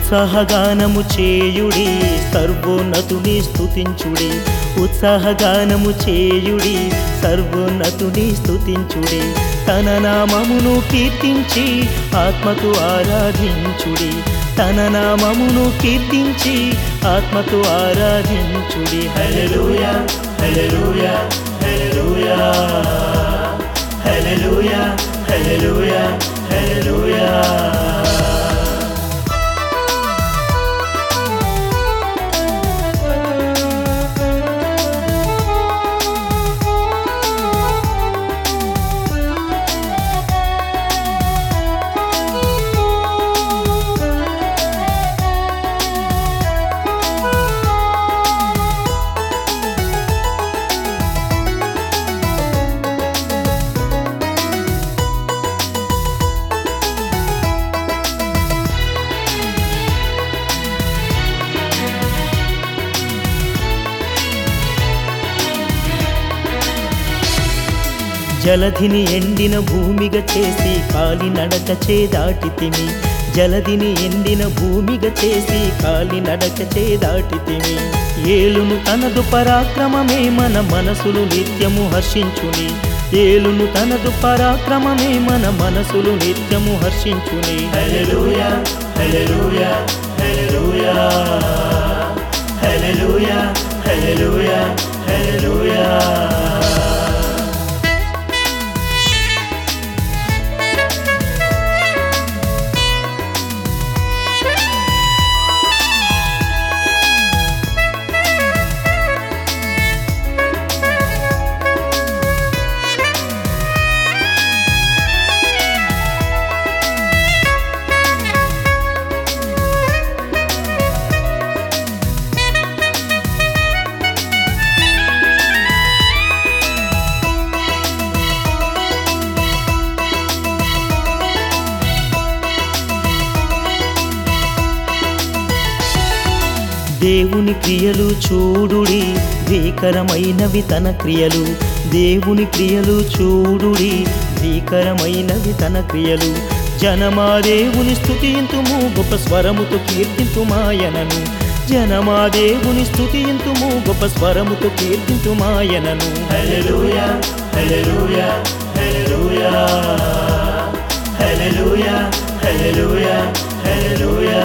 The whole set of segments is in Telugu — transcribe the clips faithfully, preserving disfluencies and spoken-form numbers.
ఉత్సాహగానము చేయుడి సర్వోన్నతుని స్తుతించుడి ఉత్సాహగానము చేయుడి సర్వోన్నతుని స్తుతించుడి తన నామమును కీర్తించి ఆత్మతో ఆరాధించుడి తన నామమును కీర్తించి ఆత్మతో ఆరాధించుడి హల్లెలూయా హల్లెలూయా హల్లెలూయా హల్లెలూయా హల్లెలూయా హల్లెలూయా జలధిని ఎండిన భూమిగా చేసి కాలి నడక చేదాటితిమి జలధిని ఎండిన భూమిగా చేసి కాలి నడక చేదాటితిమి ఏలును తనదు పరాక్రమమే మన మనసులు నిత్యము హర్షించుని ఏలును తనదు పరాక్రమమే మన మనసులు నిత్యము హర్షించుని హల్లెలూయా హల్లెలూయా హల్లెలూయా హల్లెలూయా హల్లెలూయా హల్లెలూయా దేవుని క్రియలు చూడుడి భీకరమైనవి తన క్రియలు దేవుని క్రియలు చూడుడి భీకరమైనవి తన క్రియలు జనమా దేవుని స్తుతింతుము గొప్ప స్వరముతో కీర్తింతుమాయనను జనమా దేవుని స్తుతింతుము గొప్ప స్వరముతో కీర్తింతుమాయనను హల్లెలూయా హల్లెలూయా హల్లెలూయా హల్లెలూయా హల్లెలూయా హల్లెలూయా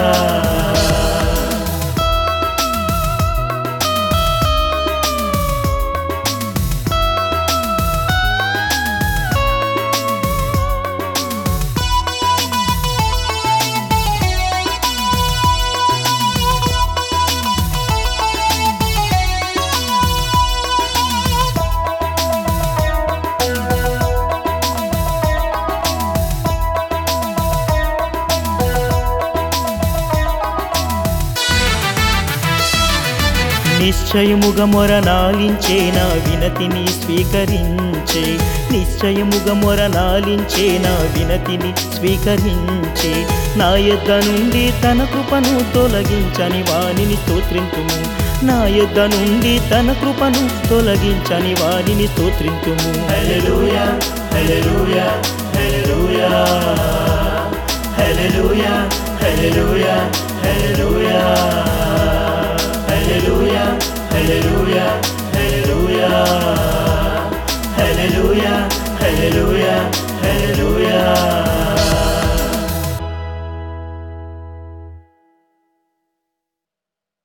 నిశ్చయముగా మొరనాలించే నా వినతిని స్వీకరించే నిశ్చయముగా మొరనాలించే నా వినతిని స్వీకరించే నా యొద్ద నుండి తన కృపను తొలగించని వానిని స్తోత్రింతుము నా యొద్ద నుండి తన కృపను తొలగించని వానిని స్తోత్రింతుము హల్లెలూయా హల్లెలూయా హల్లెలూయా హల్లెలూయా హల్లెలూయా హల్లెలూయా Hallelujah, hallelujah, hallelujah, hallelujah, hallelujah.